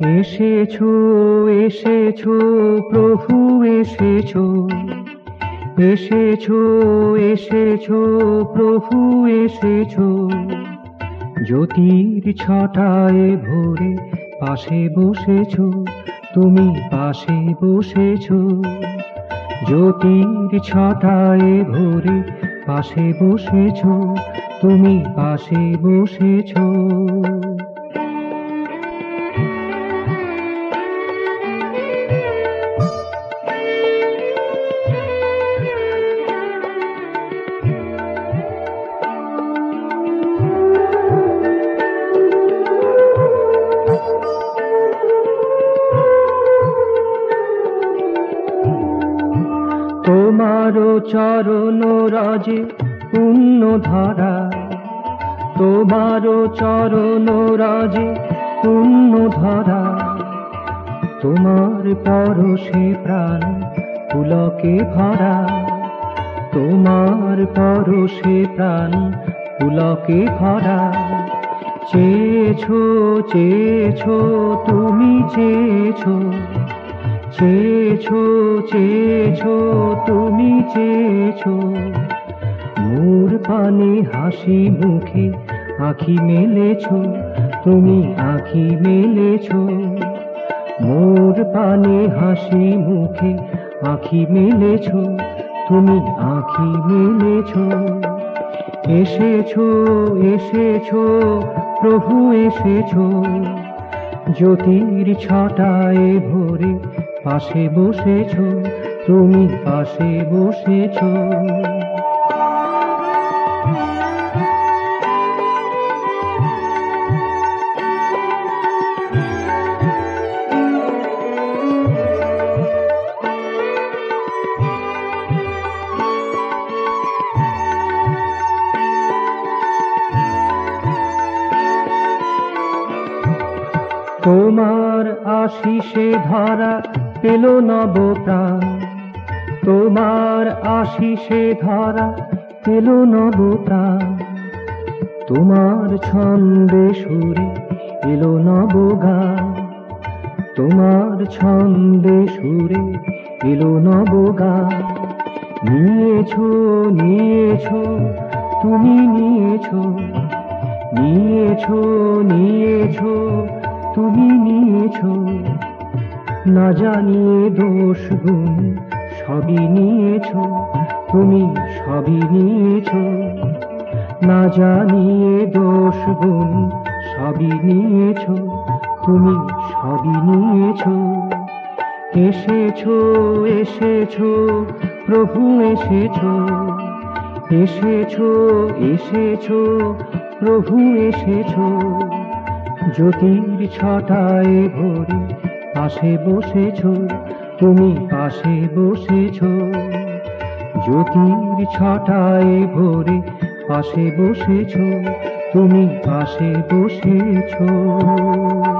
এসেছো এসেছো প্রভু এসেছো, এসেছো এসেছো প্রভু এসেছো। জ্যোতির ছটায় ভোরে পাশে বসেছো, তুমি পাশে বসেছো। জ্যোতির ছটায় ভোরে পাশে বসেছো, তুমি পাশে বসেছো। তোমার চরণ রাজে পুণ্য ধারা, তোমার চরণ রাজে পুণ্য ধারা। তোমার পরশে প্রাণ পুলকে ভরা, তোমার পরশে প্রাণ পুলকে ভরা। চেয়েছো চেয়েছো তুমি চেয়েছো, চেয়েছো চেয়েছো তুমি চেয়েছো। মোর পানে হাসি মুখে আঁখি মেলেছো, তুমি আঁখি মেলেছো। মোর পানে হাসি মুখে আঁখি মেলেছো, তুমি আঁখি মেলেছো। এসেছো এসেছো প্রভু এসেছো, জ্যোতির ছটায় ভোরে পাশে বসেছো, তুমি পাশে বসেছো। তোমার আশিসে ধরা পেল নব প্রাণ, তোমার আশিসে ধরা পেল নব প্রাণ। তোমার ছন্দে সুরে এলো নব গান, তোমার ছন্দে সুরে এলো নব গান। নিয়েছো নিয়েছো তুমি নিয়েছো, নিয়েছো নিয়েছো তুমি নিয়েছো। না জানিয়ে দোষ গুণ সবই নিয়েছো, তুমি সবই নিয়েছো। না জানিয়ে দোষ গুণ সবই নিয়েছো, তুমি সবই নিয়েছো। এসেছো এসেছো প্রভু এসেছো, এসেছো এসেছো প্রভু এসেছো। জ্যোতির ছটায় ভোরে পাশে বসেছো, তুমি পাশে বসেছো। জ্যোতির ছটায় ভোরে পাশে বসেছো, তুমি পাশে বসেছো।